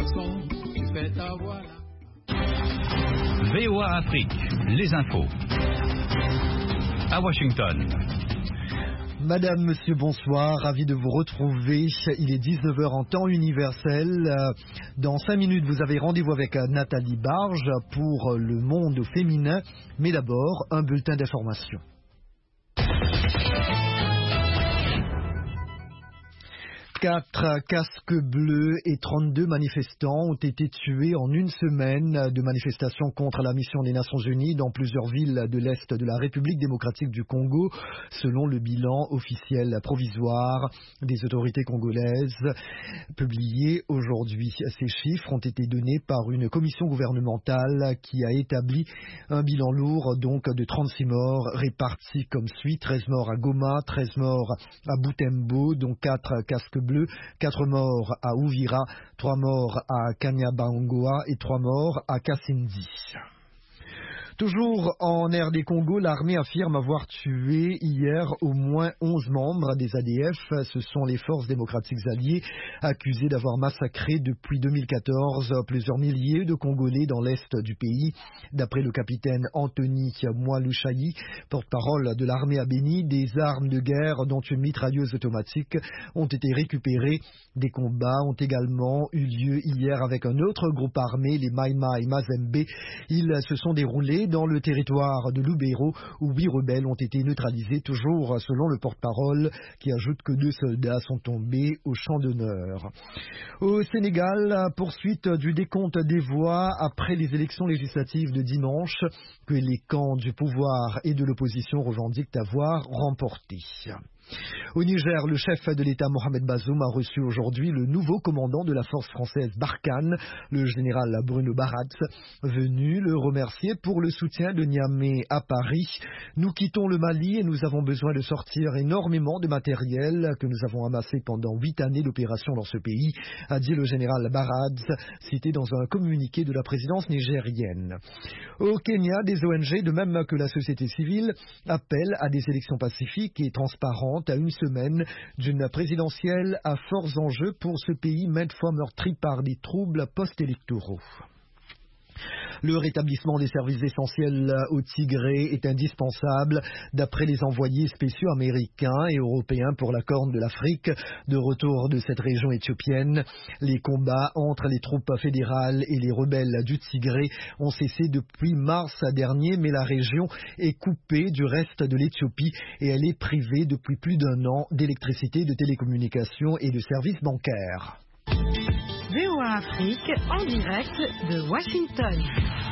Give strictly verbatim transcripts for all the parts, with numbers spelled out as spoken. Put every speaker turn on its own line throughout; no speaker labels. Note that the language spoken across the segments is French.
garçon, tu fais ta voix là.
V O A Afrique, les infos. À Washington.
Madame, monsieur, bonsoir, ravi de vous retrouver. Il est dix-neuf heures en temps universel. Dans cinq minutes, vous avez rendez-vous avec Nathalie Barge pour le monde féminin. Mais d'abord, un bulletin d'information. Quatre casques bleus et trente-deux manifestants ont été tués en une semaine de manifestations contre la mission des Nations Unies dans plusieurs villes de l'Est de la République démocratique du Congo, selon le bilan officiel provisoire des autorités congolaises publié aujourd'hui. Ces chiffres ont été donnés par une commission gouvernementale qui a établi un bilan lourd donc de trente-six morts répartis comme suit: treize morts à Goma, treize morts à Butembo, dont quatre casques bleus, quatre morts à Uvira, trois morts à Kanyabangoa et trois morts à Kasindi. Toujours en R D Congo, l'armée affirme avoir tué hier au moins onze membres des A D F. Ce sont les forces démocratiques alliées accusées d'avoir massacré depuis deux mille quatorze plusieurs milliers de Congolais dans l'est du pays. D'après le capitaine Anthony Mwalushayi, porte-parole de l'armée à Beni, des armes de guerre dont une mitrailleuse automatique ont été récupérées. Des combats ont également eu lieu hier avec un autre groupe armé, les Mai Mai Mazembe. Ils se sont déroulés dans le territoire de Lubero, où huit rebelles ont été neutralisés, toujours selon le porte-parole, qui ajoute que deux soldats sont tombés au champ d'honneur. Au Sénégal, poursuite du décompte des voix après les élections législatives de dimanche, que les camps du pouvoir et de l'opposition revendiquent avoir remporté. Au Niger, le chef de l'État Mohamed Bazoum a reçu aujourd'hui le nouveau commandant de la force française Barkhane, le général Bruno Baratz, venu le remercier pour le soutien de Niamey à Paris. Nous quittons le Mali et nous avons besoin de sortir énormément de matériel que nous avons amassé pendant huit années d'opération dans ce pays, a dit le général Baratz, cité dans un communiqué de la présidence nigérienne. Au Kenya, des O N G, de même que la société civile, appellent à des élections pacifiques et transparentes à une semaine d'une présidentielle à forts enjeux pour ce pays maintes fois meurtri par des troubles post-électoraux. Le rétablissement des services essentiels au Tigré est indispensable, d'après les envoyés spéciaux américains et européens pour la Corne de l'Afrique. De retour de cette région éthiopienne, les combats entre les troupes fédérales et les rebelles du Tigré ont cessé depuis mars dernier, mais la région est coupée du reste de l'Éthiopie et elle est privée depuis plus d'un an d'électricité, de télécommunications et de services bancaires.
V O A Afrique en direct de Washington.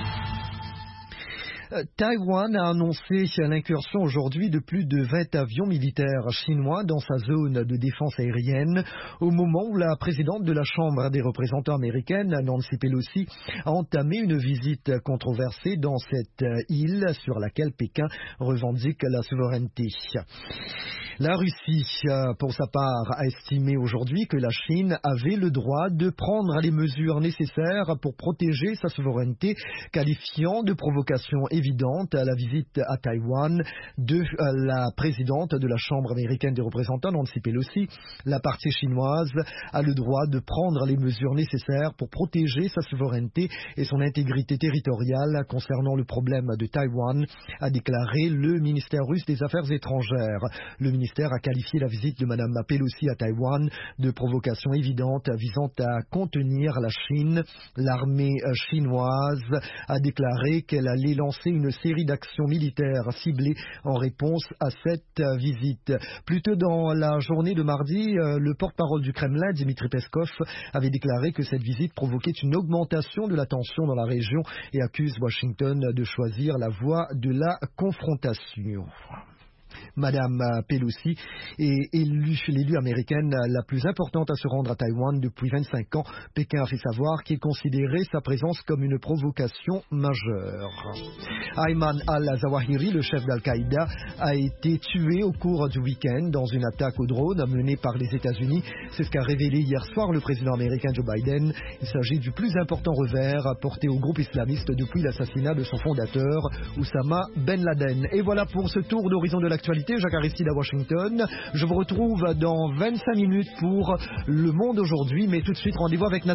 Taïwan a annoncé l'incursion aujourd'hui de plus de vingt avions militaires chinois dans sa zone de défense aérienne, au moment où la présidente de la Chambre des représentants américaine, Nancy Pelosi, a entamé une visite controversée dans cette île sur laquelle Pékin revendique la souveraineté. La Russie, pour sa part, a estimé aujourd'hui que la Chine avait le droit de prendre les mesures nécessaires pour protéger sa souveraineté, qualifiant de provocation évidente à la visite à Taïwan de la présidente de la Chambre américaine des représentants, Nancy Pelosi. La partie chinoise a le droit de prendre les mesures nécessaires pour protéger sa souveraineté et son intégrité territoriale concernant le problème de Taïwan, a déclaré le ministère russe des Affaires étrangères. Le ministère a qualifié la visite de Mme Pelosi à Taïwan de provocation évidente visant à contenir la Chine. L'armée chinoise a déclaré qu'elle allait lancer une série d'actions militaires ciblées en réponse à cette visite. Plus tôt dans la journée de mardi, le porte-parole du Kremlin, Dmitry Peskov, avait déclaré que cette visite provoquait une augmentation de la tension dans la région et accuse Washington de choisir la voie de la confrontation. Madame Pelosi est élue, l'élue américaine la plus importante à se rendre à Taïwan depuis vingt-cinq ans. Pékin a fait savoir qu'il considérait sa présence comme une provocation majeure. Ayman al-Zawahiri, le chef d'Al-Qaïda, a été tué au cours du week-end dans une attaque au drone menée par les États-Unis. C'est ce qu'a révélé hier soir le président américain Joe Biden. Il s'agit du plus important revers apporté au groupe islamiste depuis l'assassinat de son fondateur, Oussama Ben Laden. Et voilà pour ce tour d'horizon de l'actualité. Jacques Aristide à Washington. Je vous retrouve dans vingt-cinq minutes pour Le Monde aujourd'hui, mais tout de suite rendez-vous avec Nathalie.